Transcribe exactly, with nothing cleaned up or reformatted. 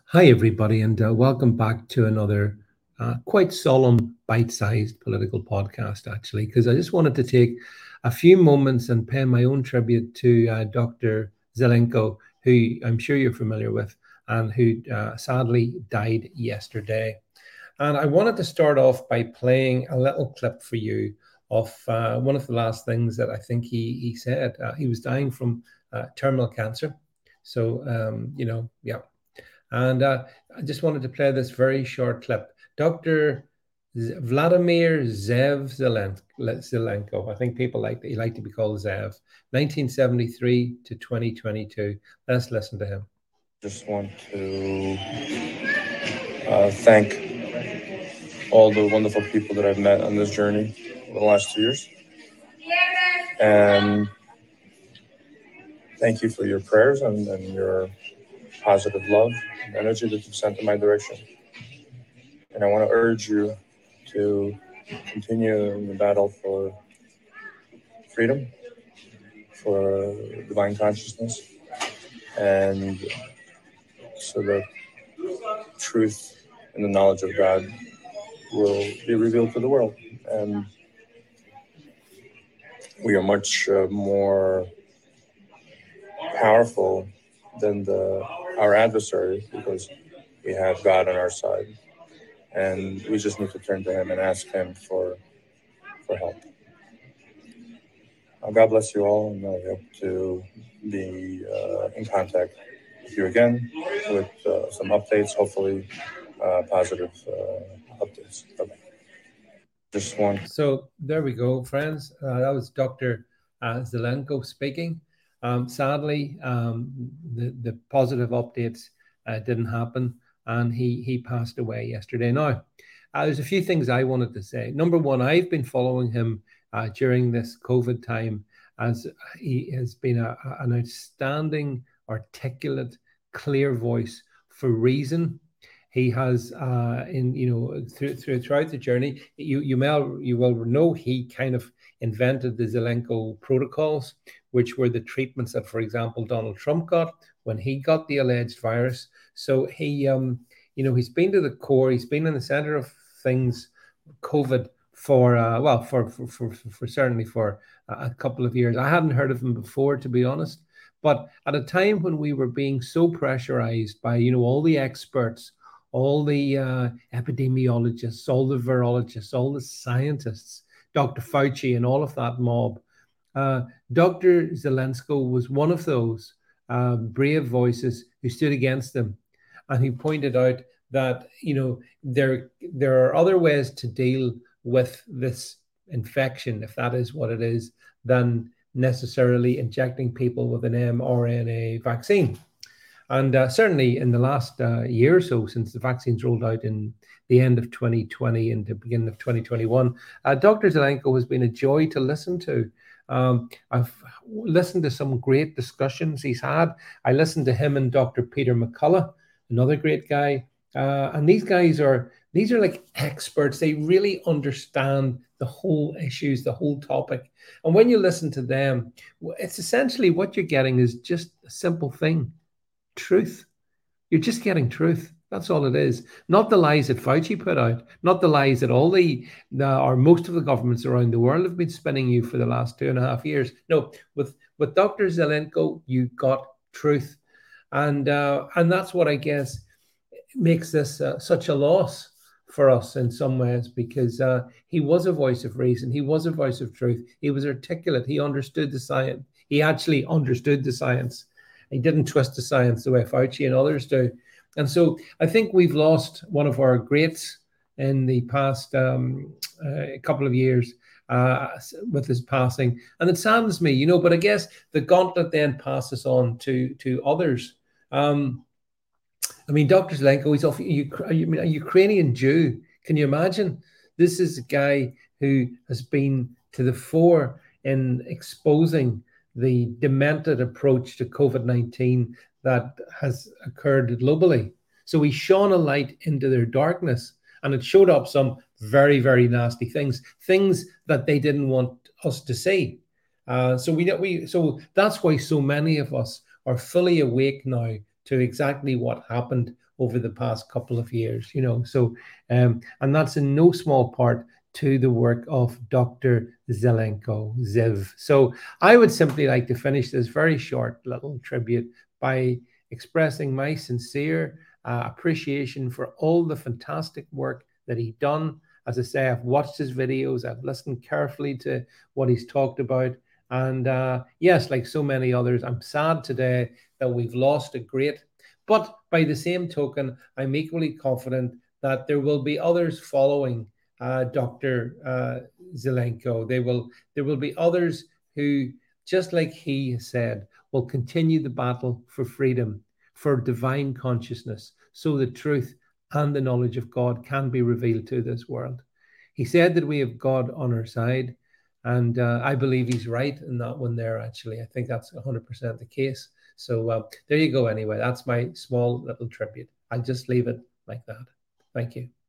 Hi, everybody, and uh, welcome back to another uh, quite solemn, bite sized political podcast, actually, because I just wanted to take a few moments and pay my own tribute to uh, Doctor Zelenko, who I'm sure you're familiar with, and who uh, sadly died yesterday. And I wanted to start off by playing a little clip for you of uh, one of the last things that I think he, he said. Uh, he was dying from uh, terminal cancer. So, um, you know, yeah, and uh, I just wanted to play this very short clip. Doctor Vladimir Zev Zelenko, I think people like he like to be called Zev, nineteen seventy-three to twenty twenty-two. Let's listen to him. Just want to uh, thank all the wonderful people that I've met on this journey over the last two years. And thank you for your prayers and, and your positive love and energy that you've sent in my direction. And I want to urge you to continue in the battle for freedom, for divine consciousness, and so that truth and the knowledge of God will be revealed to the world. And we are much uh, more powerful than the our adversary because we have God on our side, and we just need to turn to Him and ask Him for for help. Uh, God bless you all, and I hope to be uh, in contact with you again with uh, some updates, hopefully uh, positive uh, updates. Bye-bye. Just one. So there we go, friends. Uh, that was Doctor Uh, Zelenko speaking. Um, sadly, um, the the positive updates uh, didn't happen, and he he passed away yesterday. Now, uh, there's a few things I wanted to say. Number one, I've been following him uh, during this COVID time, as he has been a, an outstanding, articulate, clear voice for reason. He has, uh, in you know, through, through throughout the journey, you you may you will know he kind of invented the Zelenko protocols, which were the treatments that, for example, Donald Trump got when he got the alleged virus. So he, um, you know, he's been to the core. He's been in the center of things, COVID, for uh, well, for for, for for certainly for a couple of years. I hadn't heard of him before, to be honest. But at a time when we were being so pressurized by, you know, all the experts, all the uh, epidemiologists, all the virologists, all the scientists, Doctor Fauci, and all of that mob. Uh, Doctor Zelensko was one of those uh, brave voices who stood against them, and he pointed out that you know there there are other ways to deal with this infection, if that is what it is, than necessarily injecting people with an mRNA vaccine. And uh, certainly in the last uh, year or so, since the vaccines rolled out in the end of twenty twenty and the beginning of twenty twenty-one, uh, Doctor Zelenko has been a joy to listen to. Um, I've listened to some great discussions he's had. I listened to him and Doctor Peter McCullough, another great guy. Uh, and these guys are these are like experts. They really understand the whole issues, the whole topic. And when you listen to them, it's essentially what you're getting is just a simple thing: truth. You're just getting truth. That's all it is. Not the lies that Fauci put out, not the lies that all the, the or most of the governments around the world have been spinning you for the last two and a half years. No, with with Doctor Zelenko, you got truth, and uh, and that's what I guess makes this uh, such a loss for us in some ways, because uh, he was a voice of reason. He was a voice of truth. He was articulate. He understood the science. He actually understood the science. He didn't twist the science the way Fauci and others do. And so I think we've lost one of our greats in the past um, uh, couple of years uh, with his passing. And it saddens me, you know, but I guess the gauntlet then passes on to, to others. Um, I mean, Doctor Zelenko, he's off, I mean, a Ukrainian Jew. Can you imagine? This is a guy who has been to the fore in exposing the demented approach to COVID nineteen that has occurred globally. So he shone a light into their darkness, and it showed up some very, very nasty things, things that they didn't want us to see. Uh, so we, we, so that's why so many of us are fully awake now to exactly what happened over the past couple of years, you know. So, um, and that's in no small part to the work of Doctor Zelenko, Ziv. So I would simply like to finish this very short little tribute by expressing my sincere uh, appreciation for all the fantastic work that he's done. As I say, I've watched his videos, I've listened carefully to what he's talked about. And uh, yes, like so many others, I'm sad today that we've lost a great. But by the same token, I'm equally confident that there will be others following uh, Doctor Uh, Zelenko. They will, there will be others who, just like he said, will continue the battle for freedom, for divine consciousness, so the truth and the knowledge of God can be revealed to this world. He said that we have God on our side, and uh, I believe he's right in that one there, actually. I think that's one hundred percent the case. So uh, there you go anyway. That's my small little tribute. I'll just leave it like that. Thank you.